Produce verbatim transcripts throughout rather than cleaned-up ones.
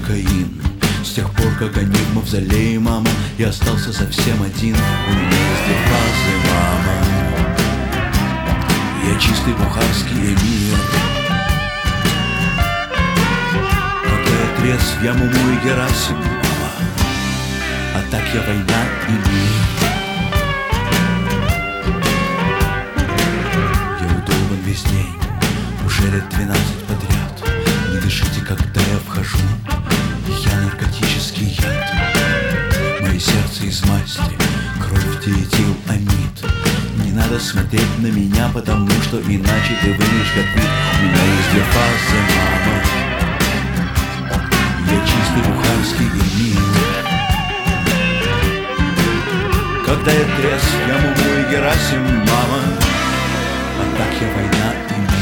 кокаин. С тех пор, как они в мавзолее, мама, я остался совсем один. У меня есть две фазы, мама. Я чистый бухарский эмир. Когда я трезв, я Муму и Герасим, мама. А так я война и мир. Я удуман весь день, уже лет двенадцать подряд. Не дышите, когда я вхожу, я наркотический яд. Мое сердце из масти, кровь диэтил амид. Не надо смотреть на меня, потому что иначе ты выглядишь как вид. У меня есть две фазы, мама. Я чистый бухарский эмир. Когда я трезв, я Муму и Герасим, мама. А так я война и мир.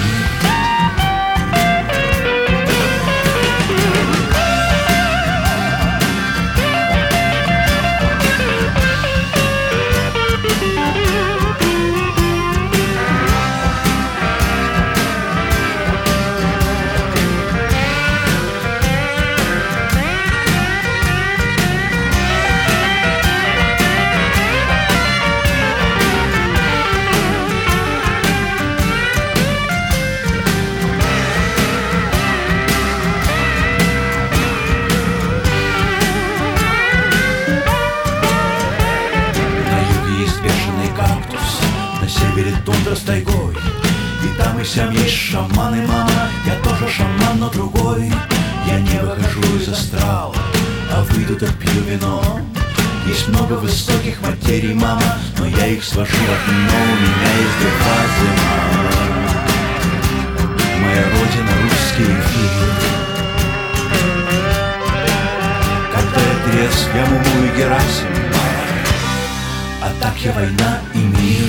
На севере тундра с тайгой, и там и сям есть шаманы, мама. Я тоже шаман, но другой. Я не выхожу из астрала, а выйду, так пью вино. Есть много высоких материй, мама, но я их свожу в одно. У меня есть две фазы, мама. Моя родина — русский эфир. Когда я трезв, я Муму и Герасим, мама. А так я война и мир.